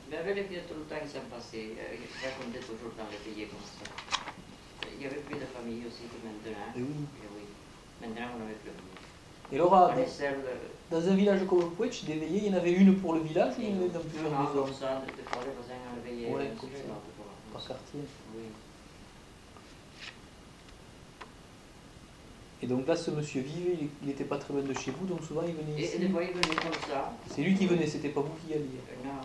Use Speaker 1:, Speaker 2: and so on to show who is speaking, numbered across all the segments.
Speaker 1: Mais avec les filles, tout le temps qui s'est passé, je racontais toujours dans les pays comme ça. Il y avait plus de famille aussi que maintenant.
Speaker 2: Et oui.
Speaker 1: Et oui. Maintenant, on n'avait plus de famille.
Speaker 2: Et Laura,
Speaker 1: On est seul.
Speaker 2: dans un village comme Pouetch, des veillées, il y en avait une pour le village ou il y en avait dans plusieurs
Speaker 1: Non,
Speaker 2: maisons?
Speaker 1: comme ça, des fois, les voisins ont veillé.
Speaker 2: Ouais, comme ça. Par quartier.
Speaker 1: Oui.
Speaker 2: Et donc là, ce monsieur vivait, il n'était pas très loin de chez vous, donc souvent il venait ici.
Speaker 1: Et des fois, il venait comme ça.
Speaker 2: C'est lui qui venait, c'était pas vous qui y alliez.
Speaker 1: Non.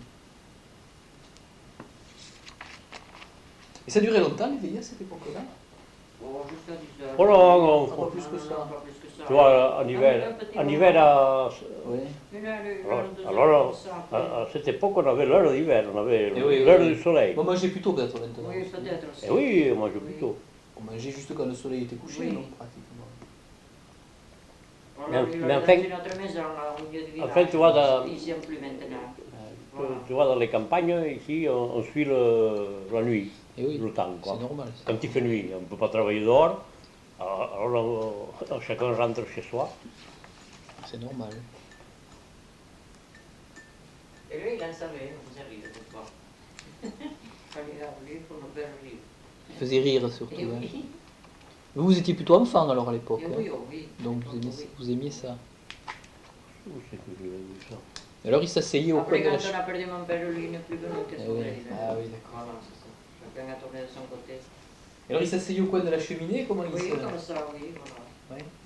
Speaker 2: Et ça durait longtemps les veillées à cette époque-là?
Speaker 1: Oh, jusqu'à 10 heures.
Speaker 3: Oh non,
Speaker 2: Pas plus que ça.
Speaker 1: Non, pas plus que ça.
Speaker 3: tu vois, en hiver,
Speaker 2: Ouais.
Speaker 3: alors à cette époque, on avait l'heure d'hiver, on avait
Speaker 2: oui,
Speaker 3: l'heure
Speaker 2: oui.
Speaker 3: du soleil.
Speaker 2: Bon, mangez plutôt peut-être maintenant.
Speaker 1: Oui, peut-être aussi.
Speaker 3: Et oui, on mangeait plutôt.
Speaker 2: On mangeait juste quand le soleil était couché,
Speaker 1: Oui.
Speaker 2: non, pratiquement.
Speaker 3: Mais enfin,
Speaker 1: notre maison, là, au milieu du village.
Speaker 3: en fait, tu vois,
Speaker 1: Ici, plus maintenant.
Speaker 3: tu vois, dans les campagnes, ici, on suit la nuit,
Speaker 2: Et oui,
Speaker 3: le temps. Quoi.
Speaker 2: c'est normal.
Speaker 3: Quand il fait nuit, on ne peut pas travailler dehors, alors chacun rentre chez soi.
Speaker 2: C'est normal.
Speaker 1: Et lui, il en savait, on faisait rire des fois. Quand il a voulu, pour nous faire rire.
Speaker 2: Il faisait rire surtout.
Speaker 1: Et
Speaker 2: hein.
Speaker 1: oui.
Speaker 2: Vous étiez plutôt enfant alors à l'époque.
Speaker 1: Et
Speaker 2: hein.
Speaker 1: oui, oh oui.
Speaker 2: Donc
Speaker 1: Oh oui.
Speaker 2: vous aimiez ça.
Speaker 3: Où c'est que j'ai vu ça?
Speaker 2: Alors il s'asseyait au coin
Speaker 1: Après,
Speaker 2: de la
Speaker 1: quand on a perdu mon père, lui, il n'est plus venu que
Speaker 2: Ah
Speaker 1: son
Speaker 2: oui.
Speaker 1: frère.
Speaker 2: Ah oui, d'accord.
Speaker 1: Voilà, c'est ça. Chacun a tourné de son côté.
Speaker 2: Alors il s'asseyait au coin de la cheminée, comment il
Speaker 1: Oui,
Speaker 2: se...
Speaker 1: comme ça, oui, voilà.
Speaker 2: Ouais.